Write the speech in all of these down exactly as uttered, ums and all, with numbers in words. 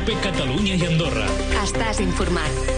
COPE Catalunya i Andorra. Estàs informat.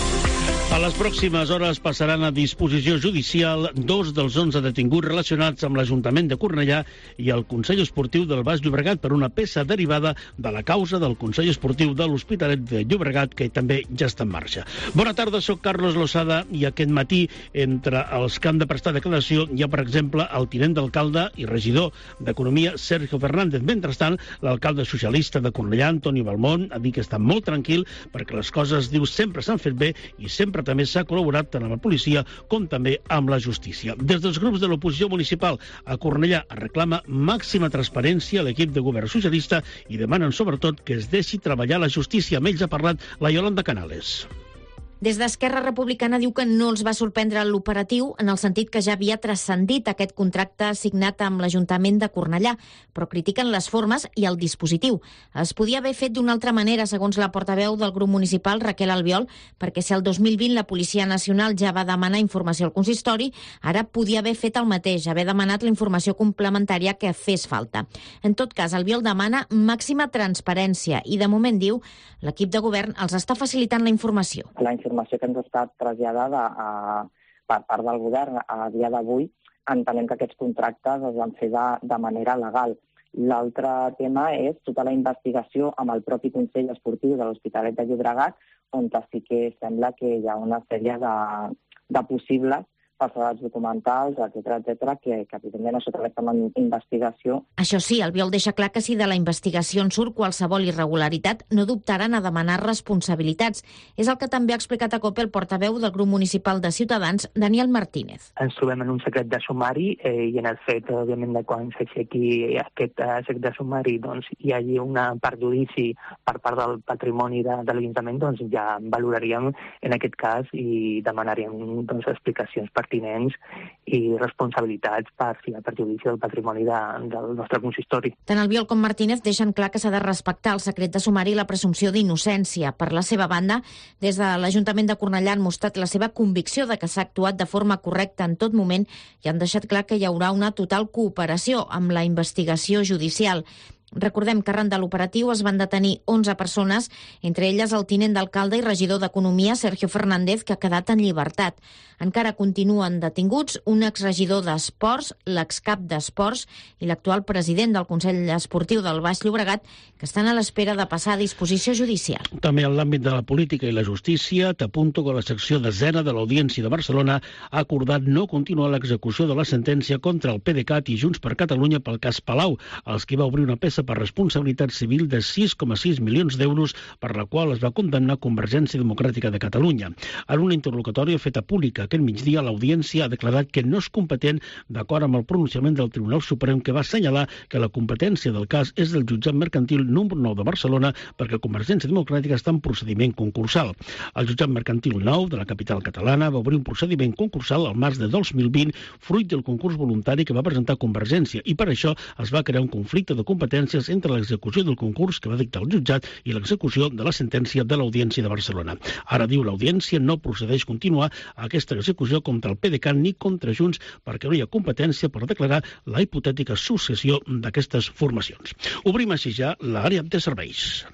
A les pròximes hores passaran a disposició judicial dos dels onze detinguts relacionats amb l'Ajuntament de Cornellà i el Consell Esportiu del Baix Llobregat per una peça derivada de la causa del Consell Esportiu de l'Hospitalet de Llobregat, que també ja està en marxa. Bona tarda, soc Carlos Losada i aquest matí, entre els que han de prestar declaració, hi ha, per exemple, el tinent d'alcalde i regidor d'Economia, Sergio Fernández. Mentrestant, l'alcalde socialista de Cornellà, Antoni Balmont, ha dit que està molt tranquil perquè les coses, diu, sempre s'han fet bé i sempre també s'ha col·laborat tant amb la policia com també amb la justícia. Des dels grups de l'oposició municipal a Cornellà es reclama màxima transparència a l'equip de govern socialista i demanen sobretot que es deixi treballar la justícia. Amb ells ha parlat la Yolanda Canales. Des d'Esquerra Republicana diu que no els va sorprendre l'operatiu en el sentit que ja havia transcendit aquest contracte signat amb l'Ajuntament de Cornellà, però critiquen les formes i el dispositiu. Es podia haver fet d'una altra manera, segons la portaveu del grup municipal, Raquel Albiol, perquè si el dos mil vint la Policia Nacional ja va demanar informació al consistori, ara podia haver fet el mateix, haver demanat la informació complementària que fes falta. En tot cas, Albiol demana màxima transparència i, de moment, diu, l'equip de govern els està facilitant la informació. La informació que ens ha estat traslladada a, per part del govern a dia d'avui, entenem que aquests contractes es van fer de, de manera legal. L'altre tema és tota la investigació amb el propi Consell Esportiu de l'Hospitalet de Llobregat, on sí que sembla que hi ha una sèrie de, de possibles falsedats documentals, etcètera, etcètera, que, que evidentment això també està en investigació. Això sí, Albiol deixa clar que si de la investigació en surt qualsevol irregularitat, no dubtaran a demanar responsabilitats. És el que també ha explicat a COPE el portaveu del grup municipal de Ciutadans, Daniel Martínez. Ens trobem en un secret de sumari eh, i en el fet, òbviament, de quan s'aixequi aquest eh, secret de sumari, doncs hi hagi una perjudici per part del patrimoni de, de l'Ajuntament, doncs ja valoraríem en aquest cas i demanaríem doncs, explicacions per pertinents i responsabilitats per si hi ha perjudici del patrimoni de, del nostre consistori. Tant Albiol com Martínez deixen clar que s'ha de respectar el secret de sumari i la presumpció d'innocència. Per la seva banda, des de l'Ajuntament de Cornellà han mostrat la seva convicció de que s'ha actuat de forma correcta en tot moment i han deixat clar que hi haurà una total cooperació amb la investigació judicial. Recordem que arran de l'operatiu es van detenir onze persones, entre elles el tinent d'alcalde i regidor d'Economia, Sergio Fernández, que ha quedat en llibertat. Encara continuen detinguts un exregidor d'Esports, l'excap d'Esports i l'actual president del Consell Esportiu del Baix Llobregat, que estan a l'espera de passar a disposició judicial. També en l'àmbit de la política i la justícia, t'apunto que la secció desena de l'Audiència de Barcelona ha acordat no continuar l'execució de la sentència contra el PDeCAT i Junts per Catalunya pel cas Palau, als qui va obrir una peça per responsabilitat civil de sis coma sis milions d'euros per la qual es va condemnar Convergència Democràtica de Catalunya. En una interlocutòria feta pública aquest migdia, l'Audiència ha declarat que no és competent d'acord amb el pronunciament del Tribunal Suprem, que va assenyalar que la competència del cas és del jutjat mercantil número nou de Barcelona perquè Convergència Democràtica està en procediment concursal. El jutjat mercantil nou de la capital catalana va obrir un procediment concursal al març de dos mil vint, fruit del concurs voluntari que va presentar Convergència, i per això es va crear un conflicte de competència entre l'execució del concurs que va dictar el jutjat i l'execució de la sentència de l'Audiència de Barcelona. Ara, diu, l'Audiència no procedeix continuar aquesta execució contra el PDeCAT ni contra Junts perquè no hi ha competència per declarar la hipotètica successió d'aquestes formacions. Obrim així ja l'àrea de serveis.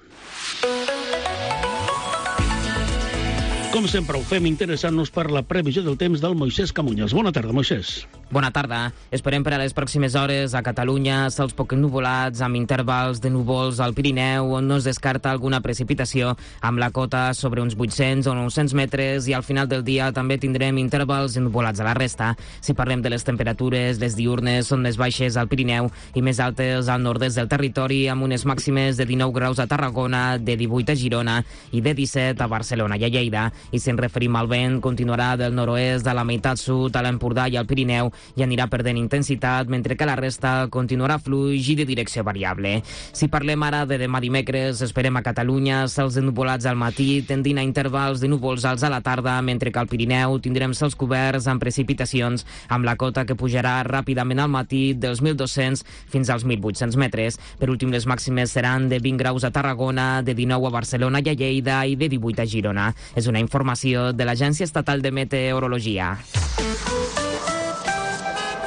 Com sempre ho fem interessant-nos per la previsió del temps del Moisès Camunyes. Bona tarda, Moisès. Bona tarda. Esperem per a les pròximes hores a Catalunya cels poc ennuvolats amb intervals de núvols al Pirineu, on no es descarta alguna precipitació, amb la cota sobre uns vuit-cents o nou-cents metres, i al final del dia també tindrem intervals ennuvolats a la resta. Si parlem de les temperatures, les diurnes són més baixes al Pirineu i més altes al nord-est del territori, amb unes màximes de dinou graus a Tarragona, de divuit a Girona i de disset a Barcelona i a Lleida. I si ens referim al vent, continuarà del nord-oest a la meitat sud, a l'Empordà i al Pirineu, i anirà perdent intensitat, mentre que la resta continuarà fluix i de direcció variable. Si parlem ara de demà dimecres, esperem a Catalunya cels ennuvolats al matí, tendint a intervals de núvols alts a la tarda, mentre que al Pirineu tindrem cels coberts amb precipitacions, amb la cota que pujarà ràpidament al matí dels mil dos-cents fins als mil vuit-cents metres. Per últim, les màximes seran de vint graus a Tarragona, de dinou a Barcelona i a Lleida i de divuit a Girona. És una informació de l'Agència Estatal de Meteorologia.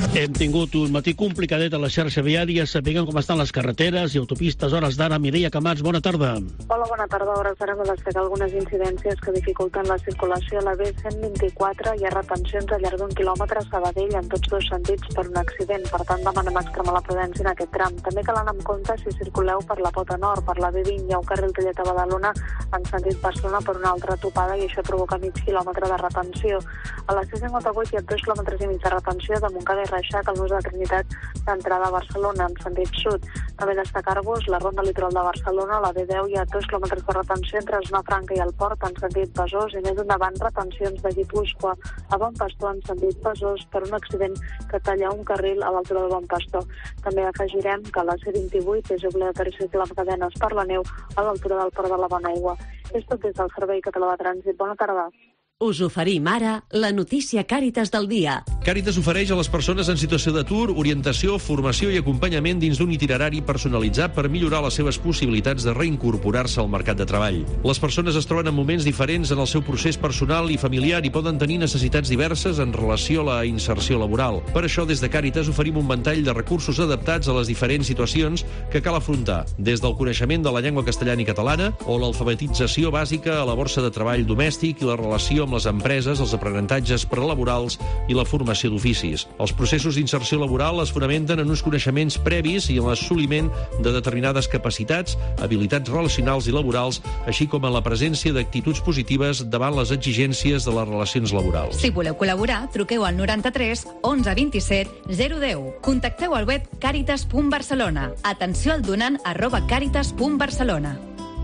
Hem tingut un matí complicadet a la xarxa viària. Sapiguem com estan les carreteres i autopistes. Hores d'ara, Mireia Camats, bona tarda. Hola, bona tarda. Hores d'ara m'he destacat algunes incidències que dificulten la circulació a la B cent vint-i-quatre. Hi ha retencions al llarg d'un quilòmetre a Sabadell en tots dos sentits per un accident. Per tant, demanem extremar la prudència en aquest tram. També cal anar amb compte si circuleu per la Pota Nord, per la B vint. Hi ha un carril tallat a Badalona en sentit Barcelona per una altra topada i això provoca mig quilòmetre de retenció. A la C cinquanta-vuit hi ha dos quilòmetres i mig de retenció de Montcada i Reixac al nus de Trinitat d'entrada a Barcelona en sentit sud. També destacar-vos la ronda litoral de Barcelona, a la B deu hi ha dos quilòmetres de retenció entre Zona Franca i el Port en sentit Besòs i més endavant retencions de Guipúscoa a Bon Pastor en sentit Besòs per un accident que talla un carril a l'altura de Bon Pastor. També afegirem que a la C vint-i-vuit és obligatori circular amb cadenes per la neu a l'altura del Port de la Bonaigua. És tot des del Servei Català de Trànsit. Bona tarda. Us oferim ara la notícia Càritas del dia. Càritas ofereix a les persones en situació d'atur orientació, formació i acompanyament dins d'un itinerari personalitzat per millorar les seves possibilitats de reincorporar-se al mercat de treball. Les persones es troben en moments diferents en el seu procés personal i familiar i poden tenir necessitats diverses en relació a la inserció laboral. Per això, des de Càritas oferim un ventall de recursos adaptats a les diferents situacions que cal afrontar, des del coneixement de la llengua castellana i catalana o l'alfabetització bàsica a la borsa de treball domèstic i la relació amb les empreses, els aprenentatges prelaborals i la formació d'oficis. Els processos d'inserció laboral es fonamenten en uns coneixements previs i en l'assoliment de determinades capacitats, habilitats relacionals i laborals, així com en la presència d'actituds positives davant les exigències de les relacions laborals. Si voleu col·laborar, truqueu al noranta-tres onze vint-i-set zero deu. Contacteu al web caritas punt barcelona. Atenció al donant arroba caritas punt barcelona.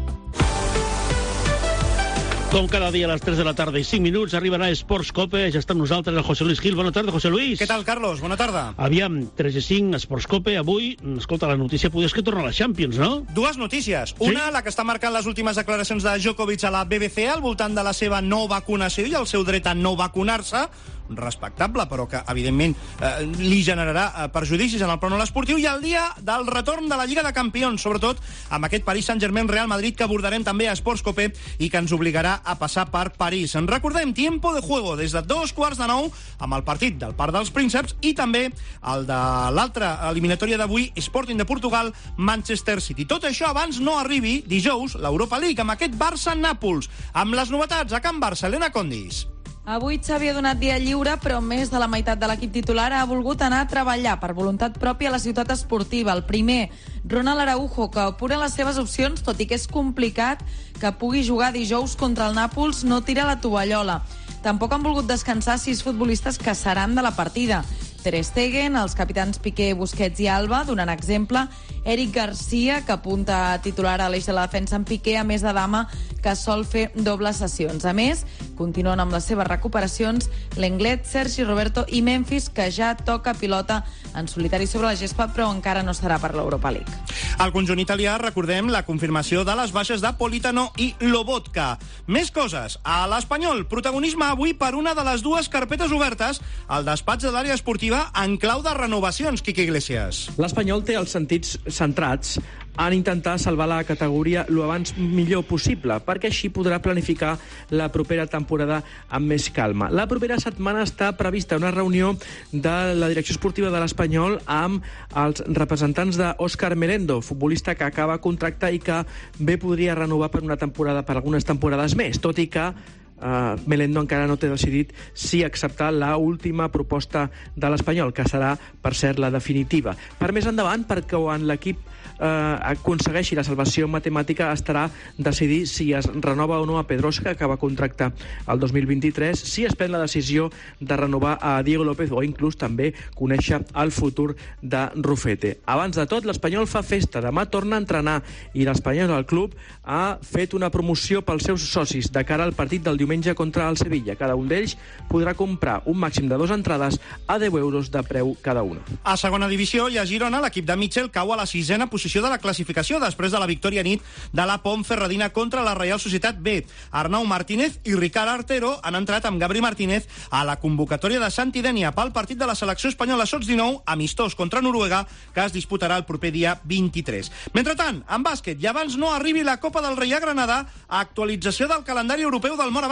Com cada dia a les tres de la tarda i cinc minuts arribarà Esports Cope. Ja està amb nosaltres el José Luis Gil. Bona tarda, José Luis. Què tal, Carlos? Bona tarda. Aviam, tres i cinc, Esports Cope. Avui, escolta, la notícia potser és que torna a la Champions, no? Dues notícies. Una, sí? La que està marcant les últimes declaracions de Djokovic a la B B C al voltant de la seva no vacunació i el seu dret a no vacunar-se, respectable, però que, evidentment, eh, li generarà eh, perjudicis en el plànol esportiu, i el dia del retorn de la Lliga de Campions, sobretot amb aquest Paris Saint-Germain-Real Madrid que abordarem també a Esports Cope i que ens obligarà a passar per París. En recordem, tiempo de juego des de dos quarts de nou amb el partit del Parc dels Prínceps i també el de l'altra eliminatòria d'avui, Sporting de Portugal, Manchester City. Tot això abans no arribi dijous l'Europa League amb aquest Barça-Nàpols. Amb les novetats a Can Barça, Elena Condis. Avui Xavi ha donat dia lliure, però més de la meitat de l'equip titular ha volgut anar a treballar per voluntat pròpia a la ciutat esportiva. El primer, Ronald Araujo, que apura les seves opcions, tot i que és complicat que pugui jugar dijous contra el Nàpols, no tira la tovallola. Tampoc han volgut descansar sis futbolistes que seran de la partida. Ter Stegen, els capitans Piqué, Busquets i Alba, donant exemple, Eric Garcia, que apunta a titular a l'eix de la defensa en Piqué, a més de Dama, que sol fer dobles sessions. A més, continuen amb les seves recuperacions Lenglet, Sergi Roberto i Memphis, que ja toca pilota en solitari sobre la gespa, però encara no serà per l'Europa League. Al conjunt italià, recordem la confirmació de les baixes de Politano i Lobotka. Més coses. A l'Espanyol, protagonisme avui per una de les dues carpetes obertes al despatx de l'àrea esportiva en clau de renovacions, Quique Iglesias. L'Espanyol té els sentits centrats en intentar salvar la categoria lo abans millor possible, perquè així podrà planificar la propera temporada amb més calma. La propera setmana està prevista una reunió de la direcció esportiva de l'Espanyol amb els representants d'Òscar Merendo, futbolista que acaba contracte i que bé podria renovar per una temporada, per algunes temporades més, tot i que Uh, Melendo encara no té decidit si acceptar la última proposta de l'Espanyol, que serà, per cert, la definitiva. Per més endavant, perquè quan l'equip uh, aconsegueixi la salvació matemàtica, estarà decidir si es renova o no a Pedrosa, que acaba contracte el dos mil vint-i-tres, si es pren la decisió de renovar a Diego López o inclús també conèixer el futur de Rufete. Abans de tot, l'Espanyol fa festa. Demà torna a entrenar i l'Espanyol, el club, ha fet una promoció pels seus socis de cara al partit del diumenge contra el Sevilla. Cada un d'ells podrà comprar un màxim de dues entrades a deu euros de preu cada una. A segona divisió i a Girona, l'equip de Mitchell cau a la sisena posició de la classificació després de la victòria nit de la Ponferradina contra la Reial Societat B. Arnau Martínez i Ricard Artero han entrat amb Gabri Martínez a la convocatòria de Santidènia pel partit de la selecció espanyola sots dinou, amistós contra Noruega, que es disputarà el proper dia vint-i-tres. Mentrestant, en bàsquet, i abans no arribi la Copa del Rei a Granada, actualització del calendari europeu del Moraván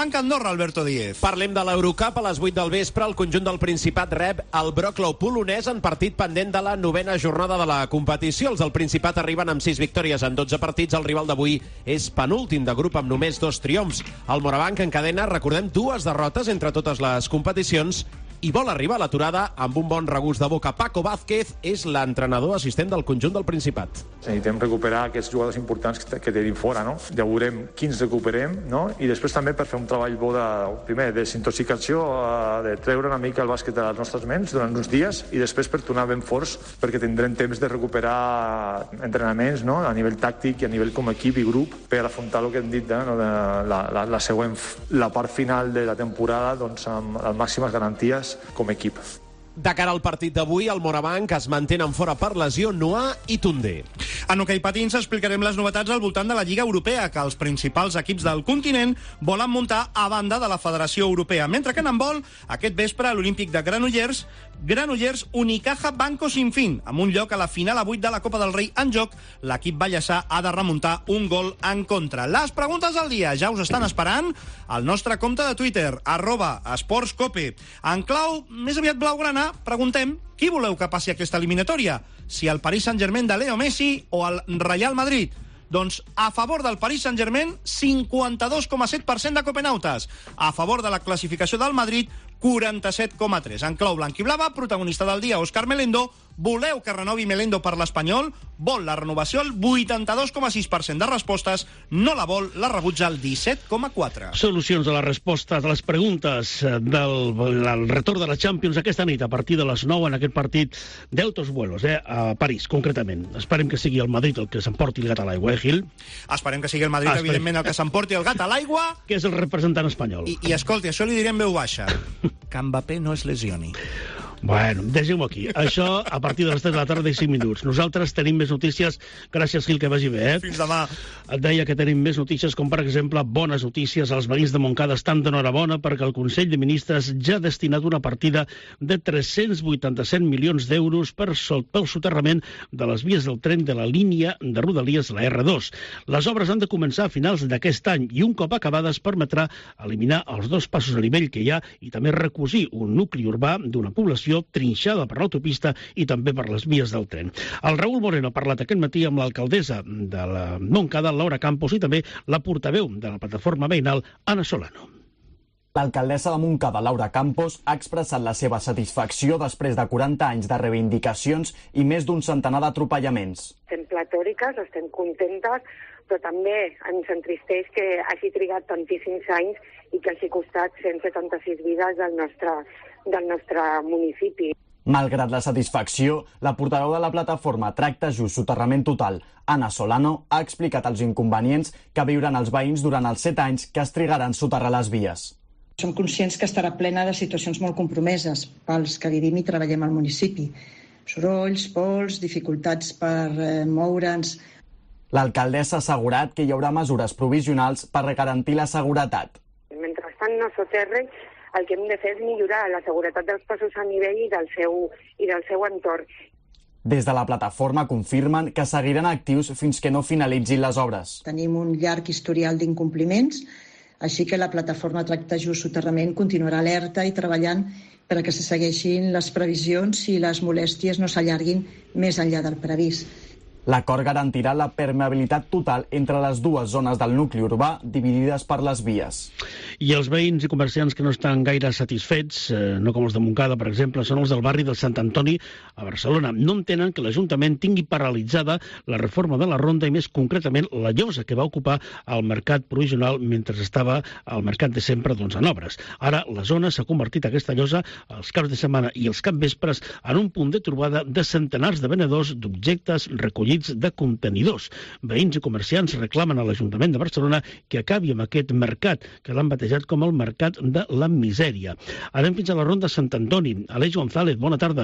Morabanc-Andorra, Alberto Díez. Parlem de l'Eurocup. A les vuit del vespre, el conjunt del Principat rep el Wrocław polonès en partit pendent de la novena jornada de la competició. Els del Principat arriben amb sis victòries en dotze partits. El rival d'avui és penúltim de grup amb només dos triomfs. El Morabanc encadena, recordem, dues derrotes entre totes les competicions i vol arribar a l'aturada amb un bon regust de boca. Paco Vázquez és l'entrenador assistent del conjunt del Principat. Necessitem recuperar aquests jugadors importants que tenim fora, no? Ja veurem quins recuperem, no? I després també per fer un treball bo de, primer, de desintoxicació, de treure una mica el bàsquet de les nostres ments durant uns dies i després per tornar ben forts perquè tindrem temps de recuperar entrenaments, no? A nivell tàctic i a nivell com a equip i grup per afrontar el que hem dit, no? De la, la, la següent, la part final de la temporada doncs, amb les màximes garanties com a equip. De cara al partit d'avui, el Morabanc es mantenen fora per lesió Noah i Toundé. En hoquei patins explicarem les novetats al voltant de la Lliga Europea, que els principals equips del continent volen muntar a banda de la Federació Europea. Mentre que en handbol, aquest vespre a l'Olímpic de Granollers, Granollers Unicaja Banco Sinfín, amb un lloc a la final a vuit de la Copa del Rei en joc, l'equip ballesà ha de remuntar un gol en contra. Les preguntes del dia ja us estan esperant al nostre compte de Twitter, arroba esportscope. En clau més aviat blaugrana, preguntem qui voleu que passi aquesta eliminatòria, si el Paris Saint-Germain de Leo Messi o el Real Madrid. Doncs a favor del Paris Saint-Germain, cinquanta-dos coma set per cent de copenautes. A favor de la classificació del Madrid, quaranta-set coma tres. En clau blanc i blava, protagonista del dia, Òscar Melendo. Voleu que renovi Melendo per l'Espanyol? Vol la renovació el vuitanta-dos coma sis per cent de respostes. No la vol, la rebutja el disset coma quatre. Solucions a les respostes a les preguntes del, del retorn de la Champions aquesta nit a partir de les nou en aquest partit d'altos vuelos, eh, a París, concretament. Esperem que sigui el Madrid el que s'emporti el gat a l'aigua, eh, Gil? Esperem que sigui el Madrid, ah, evidentment, el que s'emporti el gat a l'aigua. Que és el representant espanyol. I, i escolti, això li diré en veu baixa. Que Mbappé no es lesioni. Bueno, deixem-ho aquí. Això a partir de les tres de la tarda i cinc minuts. Nosaltres tenim més notícies. Gràcies, Gil, que vagi bé. Eh? Fins demà. Et deia que tenim més notícies, com per exemple bones notícies. Els veïns de Montcada estan d'enhorabona perquè el Consell de Ministres ja ha destinat una partida de tres-cents vuitanta-set milions d'euros per sol, pel soterrament de les vies del tren de la línia de Rodalies, la erre dos. Les obres han de començar a finals d'aquest any i un cop acabades permetrà eliminar els dos passos a nivell que hi ha i també recosir un nucli urbà d'una població trinxada per l'autopista i també per les vies del tren. El Raül Moreno ha parlat aquest matí amb l'alcaldessa de la Montcada, Laura Campos, i també la portaveu de la plataforma veïnal, Ana Solano. L'alcaldessa de Montcada, Laura Campos, ha expressat la seva satisfacció després de quaranta anys de reivindicacions i més d'un centenar d'atropellaments. Estem platòriques, estem contentes, però també ens entristeix que hagi trigat tantíssims anys i que hagi costat cent setanta-sis vides del nostre, del nostre municipi. Malgrat la satisfacció, la portaveu de la plataforma Tracte Just Soterrament Total, Ana Solano, ha explicat els inconvenients que viuran els veïns durant els set anys que es trigaran a soterrar les vies. Som conscients que estarà plena de situacions molt compromeses pels que vivim i treballem al municipi. Sorolls, pols, dificultats per eh, moure'ns. L'alcaldessa ha assegurat que hi haurà mesures provisionals per garantir la seguretat. Mentrestant no soterren, el que hem de fer és millorar la seguretat dels passos a nivell i del seu, i del seu entorn. Des de la plataforma confirmen que seguiran actius fins que no finalitzin les obres. Tenim un llarg historial d'incompliments, així que la plataforma Tracte Just Soterrament continuarà alerta i treballant per a que se segueixin les previsions i les molèsties no s'allarguin més enllà del previst. L'acord garantirà la permeabilitat total entre les dues zones del nucli urbà dividides per les vies. I els veïns i comerciants que no estan gaire satisfets, eh, no com els de Montcada, per exemple, són els del barri del Sant Antoni a Barcelona. No entenen que l'Ajuntament tingui paralitzada la reforma de la ronda i més concretament la llosa que va ocupar el mercat provisional mentre estava al mercat de sempre doncs, en obres. Ara la zona s'ha convertit aquesta llosa els caps de setmana i els capvespres en un punt de trobada de centenars de venedors d'objectes recollits de contenidors. Veïns i comerciants reclamen a l'Ajuntament de Barcelona que acabi amb aquest mercat, que l'han batejat com el mercat de la misèria. Anem fins a la ronda Sant Antoni. Aleix González, bona tarda.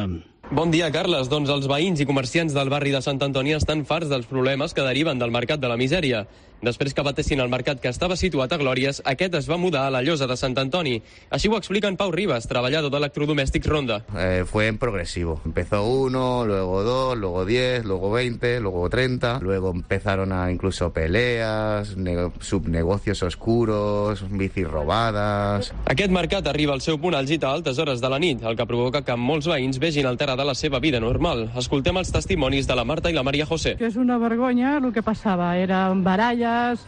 Bon dia, Carles. Doncs els veïns i comerciants del barri de Sant Antoni estan farts dels problemes que deriven del mercat de la misèria. Després que batessin el mercat que estava situat a Glòries, aquest es va mudar a la Llosa de Sant Antoni. Així ho explica en Pau Ribas, treballador d'electrodomèstics Ronda. Eh, fue en progresivo. Empezó uno, luego dos, luego diez, luego veinte, luego treinta. Luego empezaron a incluso peleas, subnegocios oscuros, bicis robadas. Aquest mercat arriba al seu punt àlgid a altes hores de la nit, el que provoca que molts veïns vegin alterada la seva vida normal. Escoltem els testimonis de la Marta i la Maria José. Que és una vergonya el que passava. Eren baralles,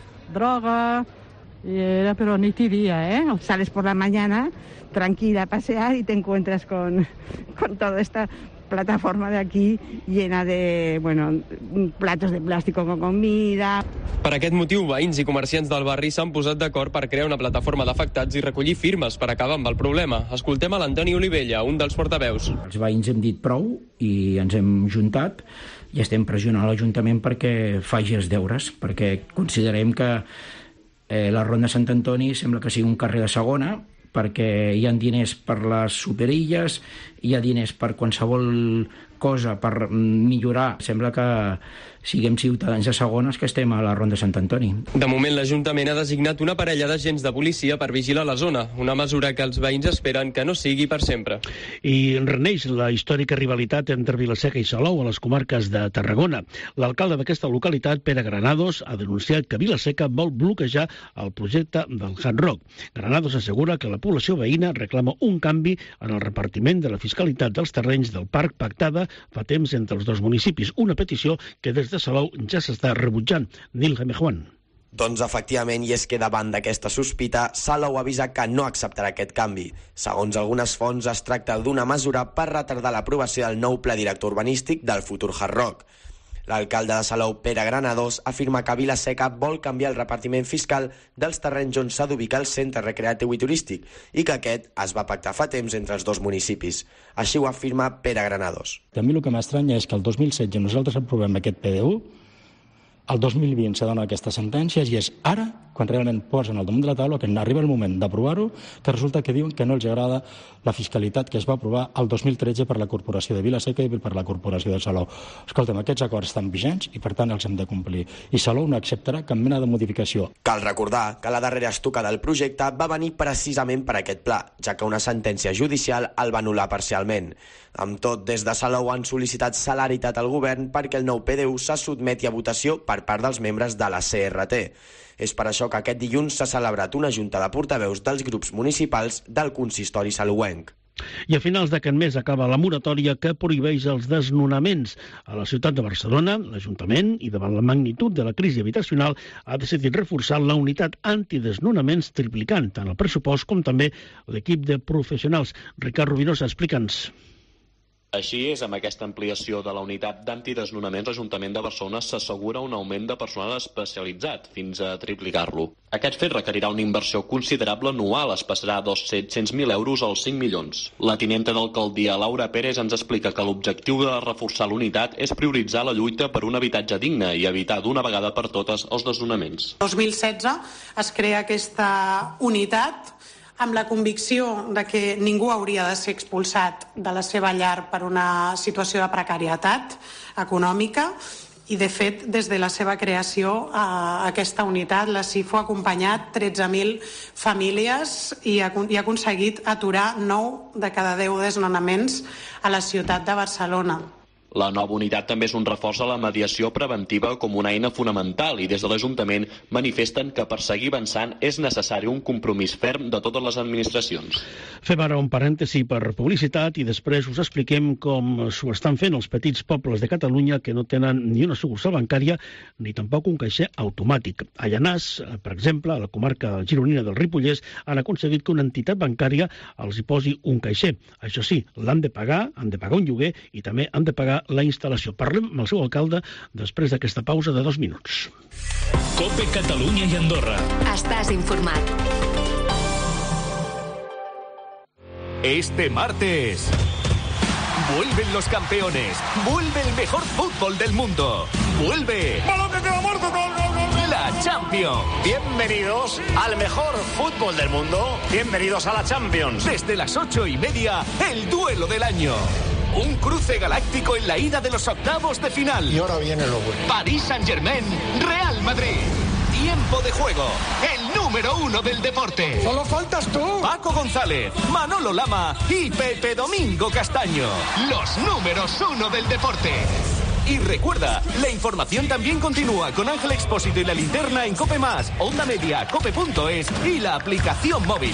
droga, y era pero nit y día, ¿eh? Sales por la mañana tranquila a pasear y te encuentras con, con toda esta plataforma de aquí llena de, bueno, platos de plástico con comida. Per aquest motiu, veïns i comerciants del barri s'han posat d'acord per crear una plataforma d'afectats i recollir firmes per acabar amb el problema. Escoltem a l'Antoni Olivella, un dels portaveus. Els veïns hem dit prou i ens hem juntat i estem pressionant l'Ajuntament perquè faci els deures, perquè considerem que eh, la Ronda Sant Antoni sembla que sigui un carrer de segona, perquè hi ha diners per les superilles, hi ha diners per qualsevol cosa, per millorar. Sembla que siguem ciutadans de segones que estem a la Ronda Sant Antoni. De moment, l'Ajuntament ha designat una parella d'agents de policia per vigilar la zona, una mesura que els veïns esperen que no sigui per sempre. I reneix la històrica rivalitat entre Vilaseca i Salou a les comarques de Tarragona. L'alcalde d'aquesta localitat, Pere Granados, ha denunciat que Vilaseca vol bloquejar el projecte del Hard Rock. Granados assegura que la població veïna reclama un canvi en el repartiment de la fiscalitat dels terrenys del parc pactada fa temps entre els dos municipis, una petició que des de Salou ja s'està rebutjant. Nil Jamejuan. Doncs efectivament, i és que davant d'aquesta sospita, Salou avisa que no acceptarà aquest canvi. Segons algunes fonts, es tracta d'una mesura per retardar l'aprovació del nou pla director urbanístic del futur Hard Rock. L'alcalde de Salou, Pere Granados, afirma que Vilaseca vol canviar el repartiment fiscal dels terrenys on s'ha d'ubicar el centre recreatiu i turístic i que aquest es va pactar fa temps entre els dos municipis. Així ho afirma Pere Granados. A mi el que m'estranya és que el dos mil setze nosaltres aprovem aquest P D U, el dos mil vint se donen aquestes sentències i és ara, quan realment posen al damunt de la taula, que arriba el moment d'aprovar-ho, que resulta que diuen que no els agrada la fiscalitat que es va aprovar el dos mil tretze per la Corporació de Vilaseca i per la Corporació de Salou. Escolta'm, aquests acords estan vigents i per tant els hem de complir. I Salou no acceptarà cap mena de modificació. Cal recordar que la darrera estocada del projecte va venir precisament per aquest pla, ja que una sentència judicial el va anul·lar parcialment. Amb tot, des de Salou han sol·licitat celeritat al govern perquè el nou P D U se sotmeti a votació per part dels membres de la C R T. És per això que aquest dilluns s'ha celebrat una junta de portaveus dels grups municipals del consistori salouenc. I a finals d'aquest mes acaba la moratòria que prohibeix els desnonaments. A la ciutat de Barcelona, l'Ajuntament, i davant la magnitud de la crisi habitacional, ha decidit reforçar la unitat antidesnonaments, triplicant tant el pressupost com també l'equip de professionals. Ricard Rubinosa, explica'ns. Així és, amb aquesta ampliació de la unitat d'antidesnonaments, l'Ajuntament de Barcelona s'assegura un augment de personal especialitzat, fins a triplicar-lo. Aquest fet requerirà una inversió considerable anual, es passarà dels set-cents mil euros als cinc milions. La tinenta d'alcaldia, Laura Pérez, ens explica que l'objectiu de reforçar l'unitat és prioritzar la lluita per un habitatge digne i evitar d'una vegada per totes els desnonaments. El dos mil setze es crea aquesta unitat amb la convicció de que ningú hauria de ser expulsat de la seva llar per una situació de precarietat econòmica i, de fet, des de la seva creació, a aquesta unitat, la CIFO, ha acompanyat tretze mil famílies i ha, i ha aconseguit aturar nou de cada deu desnonaments a la ciutat de Barcelona. La nova unitat també és un reforç a la mediació preventiva com una eina fonamental i des de l'Ajuntament manifesten que per seguir avançant és necessari un compromís ferm de totes les administracions. Fem ara un parèntesi per publicitat i després us expliquem com s'ho estan fent els petits pobles de Catalunya que no tenen ni una sucursal bancària ni tampoc un caixer automàtic. A Llanàs, per exemple, a la comarca gironina del Ripollès, han aconseguit que una entitat bancària els hi posi un caixer. Això sí, l'han de pagar, han de pagar un lloguer i també han de pagar la instal·lació. Parlem amb el seu alcalde després d'aquesta pausa de dos minuts. COPE Catalunya i Andorra. Estàs informat. Este martes vuelven los campeones, vuelve el mejor fútbol del mundo, vuelve la Champions. Bienvenidos al mejor fútbol del mundo, bienvenidos a la Champions. Desde las ocho y media, el duelo del año. Un cruce galáctico en la ida de los octavos de final. Y ahora viene lo bueno. París Saint-Germain, Real Madrid. Tiempo de juego. El número uno del deporte. ¡Solo faltas tú! Paco González, Manolo Lama y Pepe Domingo Castaño. Los números uno del deporte. Y recuerda, la información también continúa con Ángel Expósito y la linterna en Cope Más, Onda Media, cope punto es y la aplicación móvil.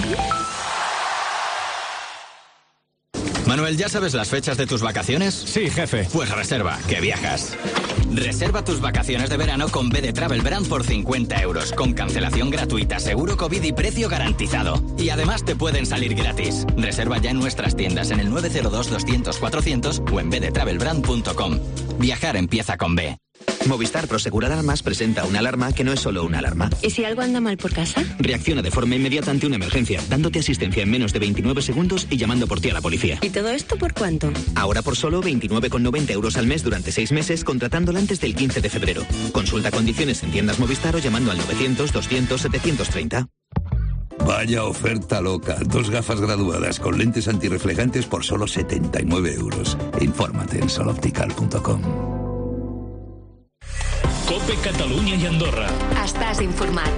Manuel, ¿ya sabes las fechas de tus vacaciones? Sí, jefe. Pues reserva, que viajas. Reserva tus vacaciones de verano con B de Travel Brand por cincuenta euros, con cancelación gratuita, seguro COVID y precio garantizado. Y además te pueden salir gratis. Reserva ya en nuestras tiendas en el nueve cero dos, doscientos, cuatrocientos o en b de travel brand punto com. Viajar empieza con B. Movistar Prosegur Alarmas presenta una alarma que no es solo una alarma. ¿Y si algo anda mal por casa? Reacciona de forma inmediata ante una emergencia, dándote asistencia en menos de veintinueve segundos y llamando por ti a la policía. ¿Y todo esto por cuánto? Ahora por solo veintinueve con noventa euros al mes durante seis meses, contratándola antes del quince de febrero. Consulta condiciones en tiendas Movistar o llamando al novecientos, doscientos, setecientos treinta. Vaya oferta loca. Dos gafas graduadas con lentes antirreflejantes por solo setenta y nueve euros. Infórmate en sol optical punto com. Cope Catalunya i Andorra. Estàs informat.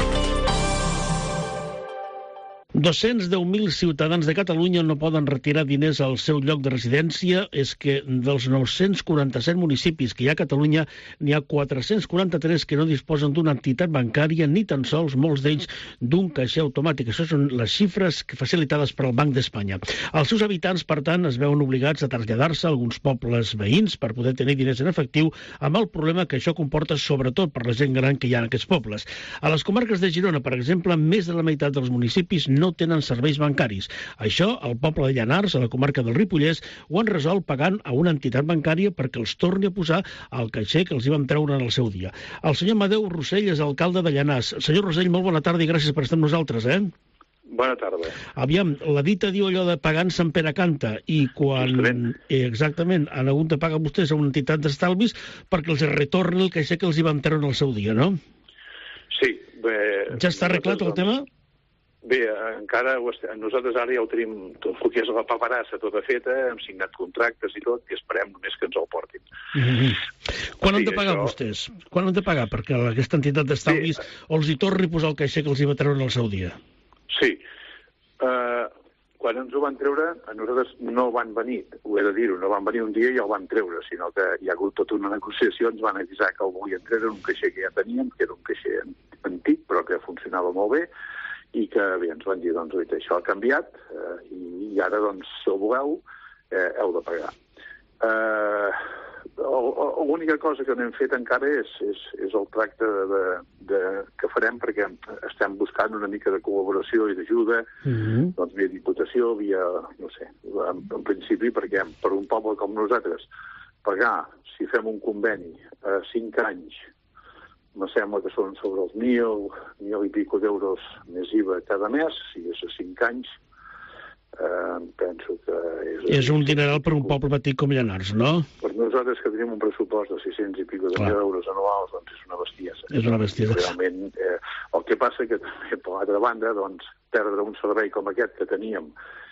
dos-cents deu mil ciutadans de Catalunya no poden retirar diners al seu lloc de residència. És que dels nou-cents quaranta-set municipis que hi ha a Catalunya, n'hi ha quatre-cents quaranta-tres que no disposen d'una entitat bancària, ni tan sols molts d'ells d'un caixer automàtic. Això són les xifres facilitades per al Banc d'Espanya. Els seus habitants, per tant, es veuen obligats a traslladar-se a alguns pobles veïns per poder tenir diners en efectiu, amb el problema que això comporta sobretot per la gent gran que hi ha en aquests pobles. A les comarques de Girona, per exemple, més de la meitat dels municipis no tenen serveis bancaris. Això, al poble de Llanars, a la comarca del Ripollès, ho han resolt pagant a una entitat bancària perquè els torni a posar al caixer que els hi van treure en el seu dia. El senyor Amadeu Rossell és alcalde de Llanars. Senyor Rossell, molt bona tarda i gràcies per estar amb nosaltres, eh? Bona tarda. Aviam, la dita diu allò de pagant Sant Pere canta, i quan eh, exactament han hagut de pagar vostès a una entitat d'estalvis perquè els retorni el caixer que els hi van treure en el seu dia, no? Sí. Bé, ja està arreglat el tema? Bé, encara nosaltres ara ja ho tenim tot el que és la paperassa tota feta, hem signat contractes i tot, i esperem només que ens el portin. Mm-hmm. Quan sí, han de pagar això... vostès? Quan han de pagar? Perquè aquesta entitat d'estalvis sí. els hi torni a posar el caixer que els hi va treure en el seu dia. Sí. Uh, quan ens ho van treure, a nosaltres no van venir, ho he de dir-ho, no van venir un dia i el van treure, sinó que hi ha hagut tota una negociació, ens van avisar que el volien treure en un caixer que ja teníem, que era un caixer antic, però que funcionava molt bé, i que bé, ens van dir, doncs, oi, això ha canviat, eh, i, i ara, doncs, si ho voleu, eh, heu de pagar. Eh, L'única cosa que no hem fet encara és, és, és el tracte de, de, que farem, perquè estem buscant una mica de col·laboració i d'ajuda, mm-hmm. doncs, via Diputació, via, no sé, en, en principi, perquè per un poble com nosaltres, pagar, si fem un conveni, a cinc anys, me sembla que són sobre els mil, mil i pico d'euros més I V A cada mes, si és a cinc anys, eh, penso que és... És un dineral per un poble petit com Llanars, no? Per nosaltres que tenim un pressupost de sis-cents i pico de mil euros anuals, doncs és una bestiesa. És una bestiesa. Realment, eh, el que passa que, per l'altra banda, doncs, perdre un servei com aquest que teníem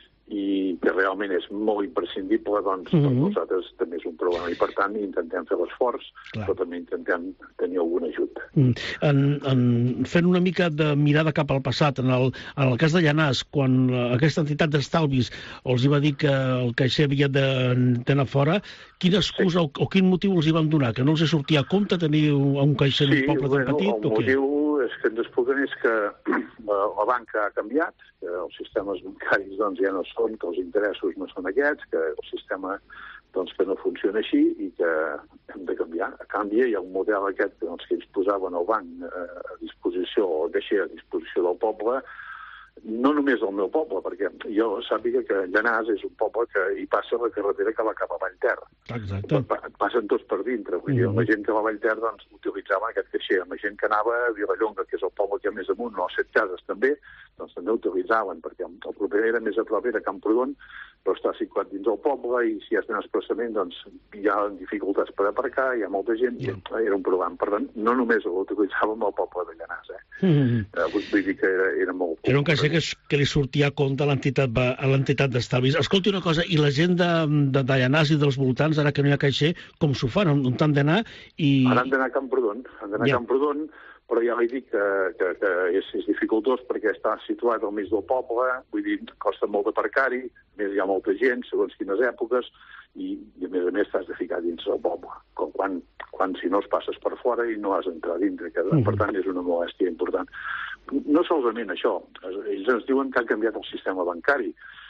i que realment és molt imprescindible, doncs mm-hmm. per nosaltres també és un problema. I per tant intentem fer l'esforç, però també intentem tenir algun ajut. Mm. En, en, fent una mica de mirada cap al passat, en el, en el cas de Llanars, quan aquesta entitat d'estalvis els hi va dir que el caixer havia d'anar fora, quina excusa sí. o, o quin motiu els hi van donar? Que no els sortia a compte tenir un caixer en sí, un poble bueno, tan petit? El o motiu què? És que ens expliquen és que la, la banca ha canviat, que els sistemes bancaris doncs, ja no són, que els interessos no són aquests, que el sistema doncs, que no funciona així i que hem de canviar. A canvi, hi ha un model aquest doncs, que ells posaven al banc a disposició, o deixa a disposició del poble, no només del meu poble, perquè jo sàpiga que Llanars és un poble que hi passa la carretera que va cap a Vallter. Exacte. Passen tots per dintre. Vull dir, mm-hmm. la gent que va a Vallter doncs, utilitzava aquest caixer. La gent que anava a Vilallonga, que és el poble que hi ha més amunt, o a Set Cases també, doncs també utilitzaven, perquè el proper era més a prop, era Camprodon, però està situat dins del poble i si has d'anar expressament doncs hi ha dificultats per aparcar, hi ha molta gent, i era un problema. Per tant, no només l'utilitzàvem al poble de Llanars, eh? Mm-hmm. Eh, vull dir que era, era molt... Era un caixer que, que li sortia a compte a l'entitat a l'entitat d'estalvis. Escolti una cosa, i la gent de, de Llanars i dels voltants, ara que no hi ha caixer, com s'ho fan? On han d'anar? I... Ara han d'anar a Camprodon, han d'anar yeah. a Camprodon, però ja li dic que, que, que és, és dificultós perquè està situat al mig del poble, vull dir, costa molt d'aparcar-hi, a més hi ha molta gent, segons quines èpoques, i, i a més a més t'has de ficar dins del poble, quan, quan si no es passes per fora i no has d'entrar dintre, que mm. per tant és una molèstia important. No solament això, ells ens diuen que han canviat el sistema bancari,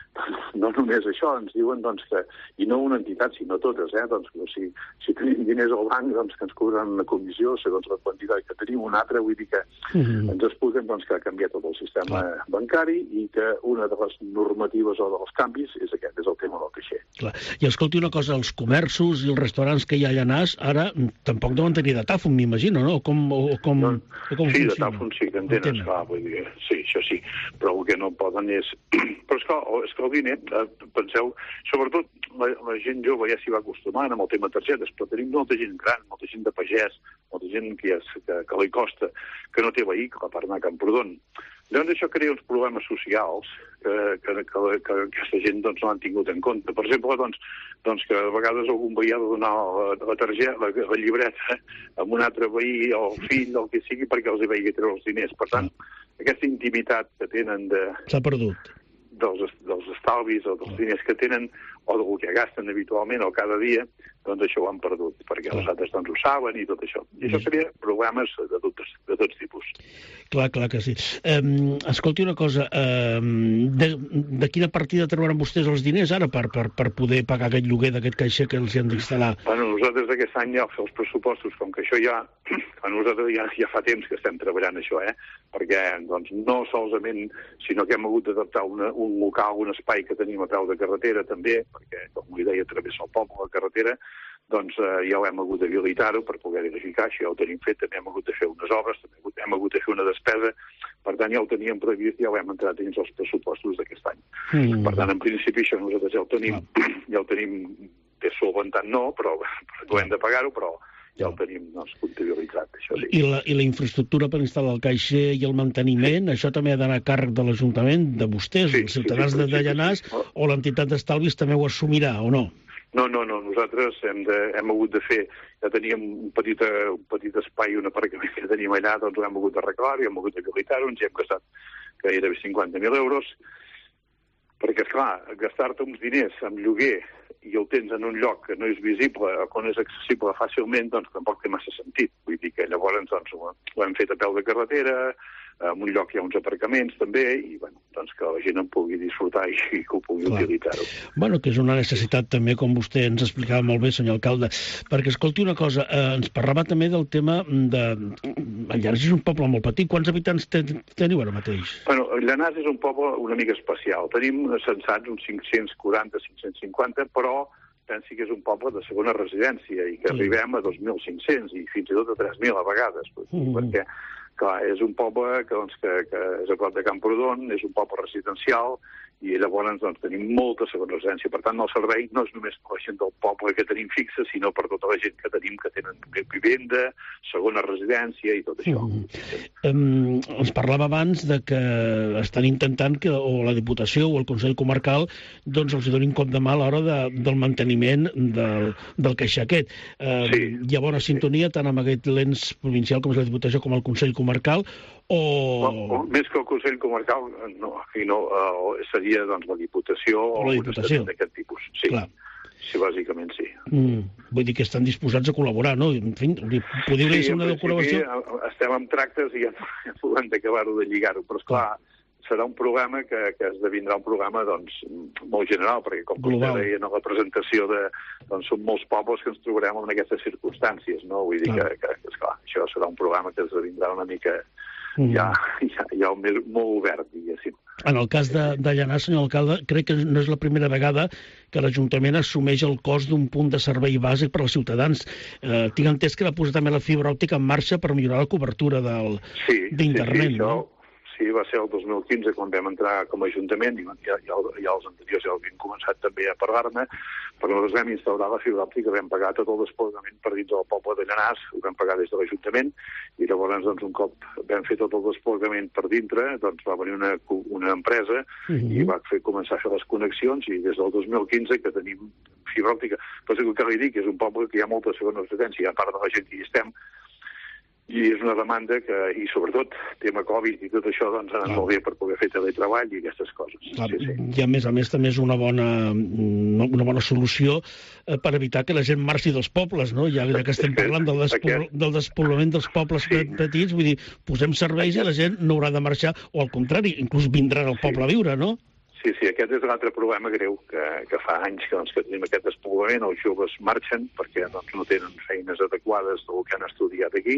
no només això, ens diuen doncs, que, i no una entitat, sinó totes, eh, doncs, si, si tenim diners al banc, doncs, que ens cobren una comissió segons la quantitat que tenim, una altra, vull dir que mm-hmm. ens expliquen doncs, que ha canviat tot el sistema Clar. bancari i que una de les normatives o dels canvis és aquest, és el tema del caixer. Clar. I escolti una cosa, els comerços i els restaurants que hi ha a Llanars ara tampoc deuen tenir datàfon, m'imagino, no? O com, o com, no, o com sí, funciona? datàfon sí que en tenen, clar, vull dir, sí, això sí, però el que no poden és... però és que, és que el diner, penseu, sobretot la, la gent jove ja s'hi va acostumant amb el tema targetes, però tenim molta gent gran, molta gent de pagès, molta gent que, és, que, que li costa, que no té vehicle per anar a Camprodon. Llavors això crea uns problemes socials que, que, que, que aquesta gent doncs, no han tingut en compte. Per exemple, doncs, doncs que a vegades algun veí ha de donar la, la targeta, la, la llibreta a un altre veí o fill, el que sigui, perquè els hi vegi treure els diners. Per tant, aquesta intimitat que tenen de... S'ha perdut. Dels, dels estalvis o dels diners que tenen o del que gasten habitualment o cada dia, doncs això ho han perdut, perquè els altres doncs ho saben i tot això. I això seria problemes de tots, de tots tipus. Clar, clar que sí. Um, escolti una cosa, um, de, de quina partida trauran vostès els diners ara per, per, per poder pagar aquest lloguer d'aquest caixer que els hi han d'instal·lar? Bueno, nosaltres aquest any ja els pressupostos, com que això ja, nosaltres ja, ja fa temps que estem treballant això, eh? Perquè doncs, no solament, sinó que hem hagut d'adaptar una, un local, un espai que tenim a peu de carretera també, perquè, com li deia, travessa el poble la carretera, doncs eh, ja ho hem hagut d'habilitar-ho per poder edificar, això ja ho tenim fet, també hem hagut de fer unes obres, també hem hagut, hem hagut de fer una despesa, per tant ja ho teníem previst, ja ho hem entrat dins els pressupostos d'aquest any. Mm. Per tant, en principi això nosaltres ja ho tenim, ah. ja ho tenim bé solventant no, però ho hem de pagar-ho, però ja ho tenim doncs, comptabilitzat, això sí. I la, I la infraestructura per instal·lar el caixer i el manteniment, sí. Això també ha d'anar a càrrec de l'Ajuntament, de vostès, sí, els ciutadans sí, sí, de Llanars, sí, sí. O l'entitat d'estalvis també ho assumirà, o no? No, no, no, nosaltres hem, de, hem hagut de fer, ja teníem un petit, un petit espai, un aparcament que teníem allà, doncs ho hem hagut d'arreglar i hem hagut d'habilitar-ho, ens hi hem gastat gairebé cinquanta mil euros, perquè, esclar, gastar-te uns diners amb lloguer i el tens en un lloc que no és visible o que no és accessible fàcilment, doncs tampoc té massa sentit. Vull dir que llavors doncs, ho hem fet a peu de carretera, en un lloc hi ha uns aparcaments també, i bueno, doncs que la gent en pugui disfrutar i que ho pugui Clar. utilitzar-ho. Bueno, que és una necessitat també, com vostè ens explicava molt bé, senyor alcalde, perquè escolti una cosa, eh, ens parlava també del tema de... Llanars és un poble molt petit, quants habitants ten teniu ara mateix? Bueno, Llanars és un poble una mica especial, tenim censats uns cinc-cents quaranta a cinc-cents cinquanta, però pensi que és un poble de segona residència i que sí. arribem a dos mil cinc-cents i fins i tot a tres mil a vegades, pues, mm. perquè clar, és un poble que, doncs, que, que és a prop de Camprodon, és un poble residencial i llavors doncs, tenim molta segona residència. Per tant, el servei no és només per la gent del poble que tenim fixa, sinó per tota la gent que tenim que tenen vivenda, segona residència i tot això. Mm. Um, ens parlava abans de que estan intentant que o la Diputació o el Consell Comarcal doncs els donin cop de mà a l'hora de, del manteniment del, del caixer aquest. Um, sí. Hi ha bona sintonia tant amb aquest l'ens provincial com és la Diputació com el Consell Comarcal o... o, o més que el Consell Comarcal no, no, uh, seria doncs, la Diputació o, o la Diputació d'aquest tipus. Sí. Clar. Sí, bàsicament sí. Mm, vull dir que estan disposats a col·laborar, no? En fi, podria sí, ser una de col·laboració... estem en tractes i ja, ja hem d'acabar-ho de lligar-ho, però esclar, serà un programa que, que esdevindrà un programa doncs, molt general, perquè com vostè deia en la presentació, de, doncs, són molts pobles que ens trobarem en aquestes circumstàncies, no? Vull dir clar. que, que, que esclar, això serà un programa que esdevindrà una mica... Mm. Ja, ja, ja molt obert, diguéssim. En el cas de, de Llanars, senyor alcalde, crec que no és la primera vegada que l'Ajuntament assumeix el cost d'un punt de servei bàsic per als ciutadans. Eh, tinc entès que va posar també la fibra òptica en marxa per millorar la cobertura del, sí, d'internet, sí, sí, no? això, sí, va ser el dos mil quinze quan vam entrar com a Ajuntament, i ja, ja, ja els anteriors ja havien començat també a parlar-ne, però nosaltres vam instaurar la fibra òptica, vam pagar tot el desplegament per dins del poble de Llanars, ho vam pagar des de l'Ajuntament, i llavors, doncs, un cop vam fer tot el desplegament per dintre, doncs va venir una, una empresa uh-huh. i va fer, començar a fer les connexions, i des del dos mil quinze que tenim fibra òptica. Però el que li dic és un poble que hi ha molta segona residència, a part de la gent que hi estem, i és una demanda que, i sobretot, tema Covid i tot això, doncs, ha anat molt bé per poder fer teletreball i aquestes coses. Clar, sí, sí. I a més a més també és una bona, una bona solució eh, per evitar que la gent marxi dels pobles, no? Ja, ja que estem parlant del, despobl del despoblament dels pobles sí. petits, vull dir, posem serveis i la gent no haurà de marxar, o al contrari, inclús vindrà al poble a viure, no? Sí, sí, aquest és l'altre problema greu, que, que fa anys que, doncs, que tenim aquest despoblament, els joves marxen perquè doncs, no tenen feines adequades del que han estudiat aquí,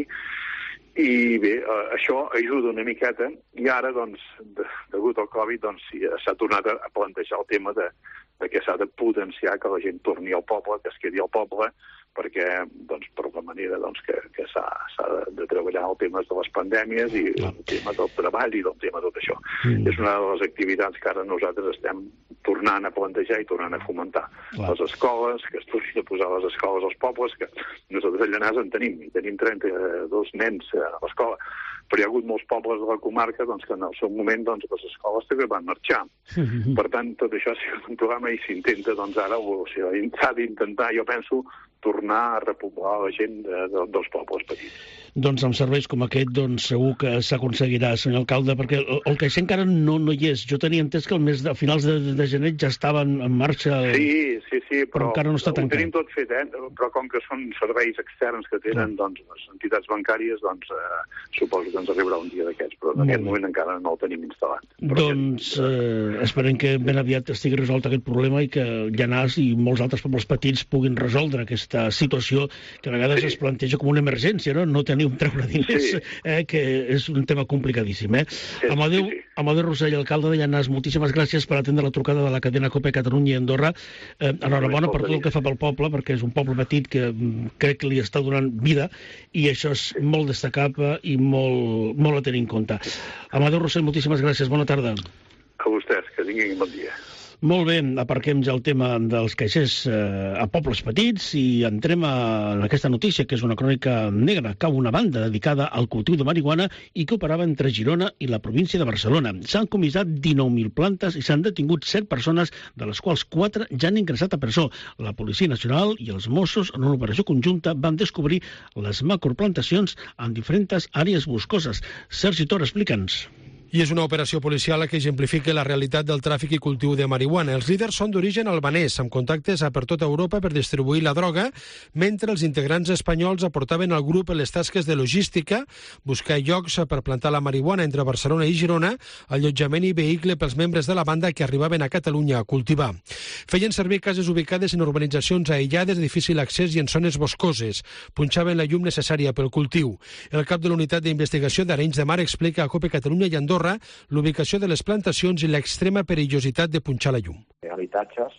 i bé, eh, això ajuda una miqueta, i ara, doncs, de, degut al Covid, doncs, sí, s'ha tornat a plantejar el tema de, de que s'ha de potenciar que la gent torni al poble, que es quedi al poble, perquè, doncs, per la manera doncs, que, que s'ha de, de treballar el tema de les pandèmies i el tema del treball i del tema de tot això. Mm. És una de les activitats que ara nosaltres estem tornant a plantejar i tornant a fomentar. Clar. Les escoles, que es tornin a posar les escoles als pobles, que nosaltres a Llanars en tenim, i tenim trenta-dos nens a l'escola, però hi ha hagut molts pobles de la comarca doncs, que en el seu moment doncs, les escoles també van marxar. Mm-hmm. Per tant, tot això ha sigut un programa i s'intenta doncs, ara, o sigui, s'ha d'intentar, jo penso, tornar a repoblar la gent de, de, dels pobles petits. Doncs amb serveis com aquest, doncs segur que s'aconseguirà, senyor alcalde, perquè el, el caixer encara no, no hi és. Jo tenia entès que el mes de, a finals de, de gener ja estava en, en marxa. Sí, sí, sí, però, però encara no està tancat. Ho tenim tot fet, eh? Però com que són serveis externs que tenen mm. doncs, les entitats bancàries, doncs eh, suposo que ens arribarà un dia d'aquests, però en Molt aquest bé. moment encara no el tenim instal·lat. Però doncs eh, esperem que ben aviat estigui resolt aquest problema i que Llanars i molts altres pobles petits puguin resoldre aquesta situació que a vegades sí. es planteja com una emergència, no? No tenir un treure diners, sí. eh, que és un tema complicadíssim. Eh? Sí, Amadeu, sí, sí. Amadeu Rossell, alcalde de Llanars, moltíssimes gràcies per atendre la trucada de la cadena COPE Catalunya i Andorra. Eh, enhorabona per tot el que fa pel poble, perquè és un poble petit que crec que li està donant vida i això és molt destacable i molt, molt a tenir en compte. Amadeu Rossell, moltíssimes gràcies. Bona tarda. A vostès, que tinguin bon dia. Molt bé, aparquem ja el tema dels caixers eh, a pobles petits i entrem a, en aquesta notícia, que és una crònica negra. Cau una banda dedicada al cultiu de marihuana i que operava entre Girona i la província de Barcelona. S'han comissat dinou mil plantes i s'han detingut set persones, de les quals quatre ja han ingressat a presó. La Policia Nacional i els Mossos, en una operació conjunta, van descobrir les macroplantacions en diferents àrees boscoses. Sergi Tor, explica'ns. I és una operació policial que exemplifica la realitat del tràfic i cultiu de marihuana. Els líders són d'origen albanès, amb contactes a per tota Europa per distribuir la droga, mentre els integrants espanyols aportaven al grup les tasques de logística, buscar llocs per plantar la marihuana entre Barcelona i Girona, allotjament i vehicle pels membres de la banda que arribaven a Catalunya a cultivar. Feien servir cases ubicades en urbanitzacions aïllades de difícil accés i en zones boscoses. Punxaven la llum necessària pel cultiu. El cap de la unitat d'investigació d'Arenys de Mar explica a COPE Catalunya i Andorra l'ubicació de les plantacions i l'extrema perillositat de punxar la llum. Habitatges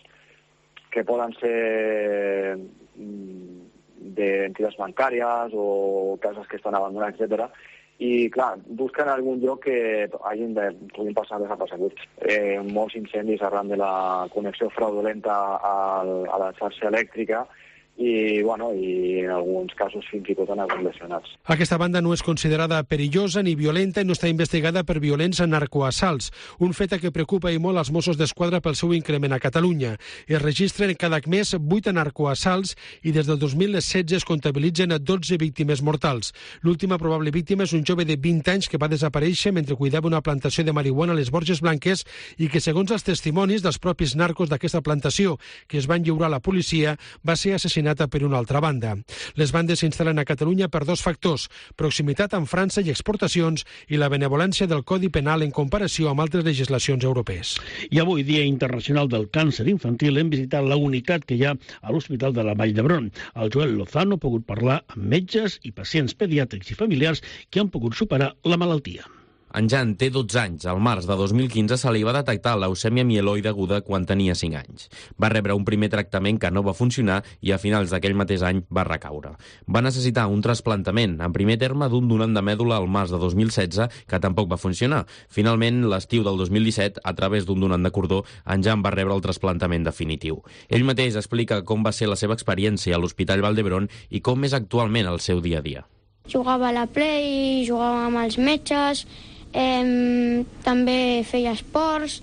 que poden ser d'entitats bancàries o cases que estan abandonades, etcètera. I, clar, busquen algun lloc que hagin de, puguin passar desapercebuts. Eh, molts incendis arran de la connexió fraudulenta al, a la xarxa elèctrica i, bueno, i en alguns casos fins i tot han hagut lesionats. Aquesta banda no és considerada perillosa ni violenta i no està investigada per violents narcoassalts, un fet que preocupa i molt als Mossos d'Esquadra pel seu increment a Catalunya. Es registren cada mes vuit narcoassalts i des del dos mil setze es comptabilitzen dotze víctimes mortals. L'última probable víctima és un jove de vint anys que va desaparèixer mentre cuidava una plantació de marihuana a les Borges Blanques i que, segons els testimonis dels propis narcos d'aquesta plantació que es van lliurar a la policia, va ser assassinat per una altra banda. Les bandes s'instal·len a Catalunya per dos factors: proximitat amb França i exportacions i la benevolència del Codi Penal en comparació amb altres legislacions europees. I avui, Dia Internacional del Càncer Infantil, hem visitat la unitat que hi ha a l'Hospital de la Vall d'Hebron. El Joel Lozano ha pogut parlar amb metges i pacients pediàtrics i familiars que han pogut superar la malaltia. En Jan té dotze anys. Al març de dos mil quinze se li va detectar leucèmia mieloide aguda quan tenia cinc anys. Va rebre un primer tractament que no va funcionar i a finals d'aquell mateix any va recaure. Va necessitar un trasplantament, en primer terme d'un donant de mèdula al març de dos mil setze, que tampoc va funcionar. Finalment, l'estiu del dos mil disset, a través d'un donant de cordó, en Jan va rebre el trasplantament definitiu. Ell mateix explica com va ser la seva experiència a l'Hospital Vall d'Hebron i com és actualment el seu dia a dia. Jugava a la Play, jugava amb els metges, eh, també feia esports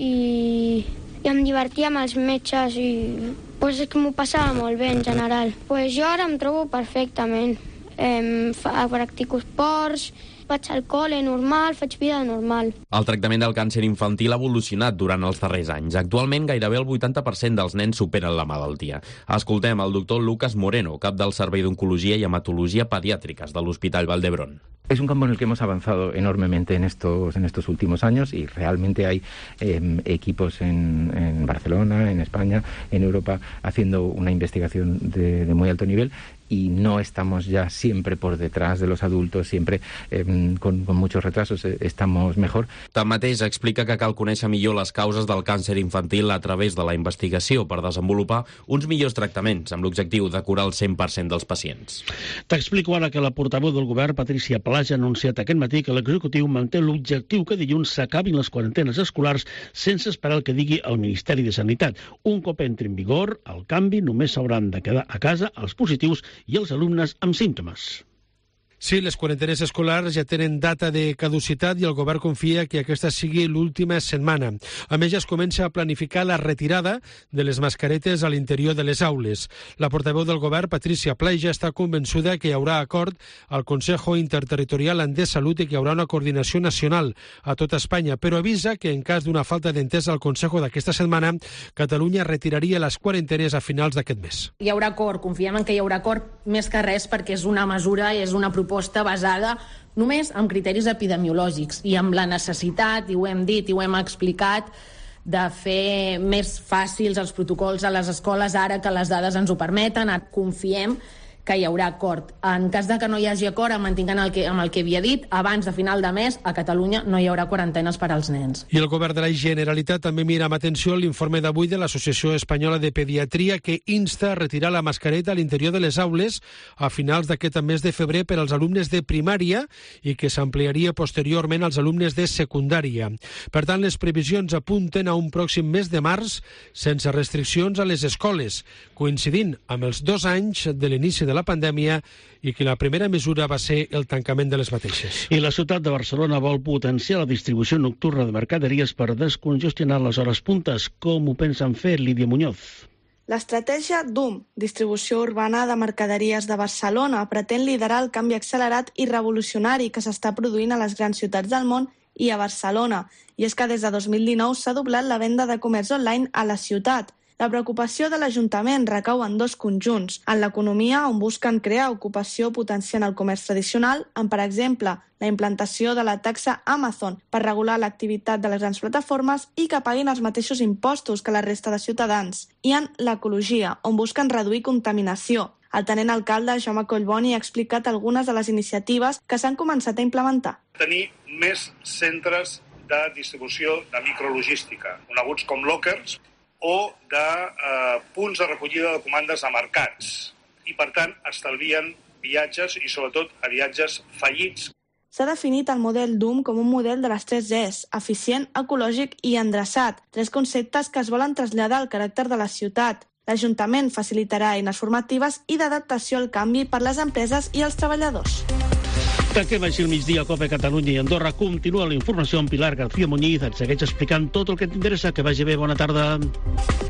i, i em divertia amb els metges i pues, és que m'ho passava molt bé en general. Pues jo ara em trobo perfectament. Eh, fa, practico esports, vaig al col·le normal, faig vida normal. El tractament del càncer infantil ha evolucionat durant els darrers anys. Actualment, gairebé el vuitanta per cent dels nens superen la malaltia. Escoltem el doctor Lucas Moreno, cap del Servei d'Oncologia i Hematologia Pediàtriques de l'Hospital Vall d'Hebron. Es un campo en el que hemos avanzado enormemente en estos, en estos últimos años y realmente hay eh, equipos en, en Barcelona, en España, en Europa, haciendo una investigación de, de muy alto nivel y no estamos ya siempre por detrás de los adultos, siempre eh, con, con muchos retrasos, eh, estamos mejor. Tanmateix, explica que cal conèixer millor les causes del càncer infantil a través de la investigació per desenvolupar uns millors tractaments amb l'objectiu de curar el cent per cent dels pacients. T'explico ara que la portaveu del govern, Patricia Pla, ha anunciat aquest matí que l'executiu manté l'objectiu que dilluns s'acabin les quarantenes escolars sense esperar el que digui el Ministeri de Sanitat. Un cop entri en vigor, el canvi només s'hauran de quedar a casa els positius i els alumnes amb símptomes. Sí, les quarantenes escolars ja tenen data de caducitat i el govern confia que aquesta sigui l'última setmana. A més, ja es comença a planificar la retirada de les mascaretes a l'interior de les aules. La portaveu del govern, Patricia Plaja, està convençuda que hi haurà acord al Consejo Interterritorial de Salut i que hi haurà una coordinació nacional a tota Espanya, però avisa que en cas d'una falta d'entesa al Consejo d'aquesta setmana, Catalunya retiraria les quarantenes a finals d'aquest mes. Hi haurà acord, confiem en que hi haurà acord més que res perquè és una mesura, és una proposta proposta basada només en criteris epidemiològics i amb la necessitat, i ho hem dit i ho hem explicat, de fer més fàcils els protocols a les escoles ara que les dades ens ho permeten. Confiem que hi haurà acord. En cas de que no hi hagi acord, em mantinc el que, amb el que havia dit, abans de final de mes a Catalunya no hi haurà quarantenes per als nens. I el govern de la Generalitat també mira amb atenció l'informe d'avui de l'Associació Espanyola de Pediatria que insta a retirar la mascareta a l'interior de les aules a finals d'aquest mes de febrer per als alumnes de primària i que s'ampliaria posteriorment als alumnes de secundària. Per tant, les previsions apunten a un pròxim mes de març sense restriccions a les escoles, coincidint amb els dos anys de l'inici de la pandèmia i que la primera mesura va ser el tancament de les mateixes. I la ciutat de Barcelona vol potenciar la distribució nocturna de mercaderies per descongestionar les hores puntes. Com ho pensen fer, Lídia Muñoz? L'estratègia D U M, Distribució Urbana de Mercaderies de Barcelona, pretén liderar el canvi accelerat i revolucionari que s'està produint a les grans ciutats del món i a Barcelona. I és que des de dos mil dinou s'ha doblat la venda de comerç online a la ciutat. La preocupació de l'Ajuntament recau en dos conjunts. En l'economia, on busquen crear ocupació potenciant el comerç tradicional, amb, per exemple, la implantació de la taxa Amazon per regular l'activitat de les grans plataformes i que paguin els mateixos impostos que la resta de ciutadans. I en l'ecologia, on busquen reduir contaminació. El tenent alcalde, Jaume Collboni, ha explicat algunes de les iniciatives que s'han començat a implementar. Tenir més centres de distribució de micrologística, coneguts com lockers, o de eh, punts de recollida de comandes a mercats. I, per tant, estalvien viatges i, sobretot, a viatges fallits. S'ha definit el model D U M com un model de les tres Es, eficient, ecològic i endreçat, tres conceptes que es volen traslladar al caràcter de la ciutat. L'Ajuntament facilitarà eines formatives i d'adaptació al canvi per les empreses i els treballadors. Tanquem així el migdia a Cope Catalunya i Andorra. Continua la informació amb Pilar García Muñiz. Et segueix explicant tot el que t'interessa. Que vagi bé. Bona tarda.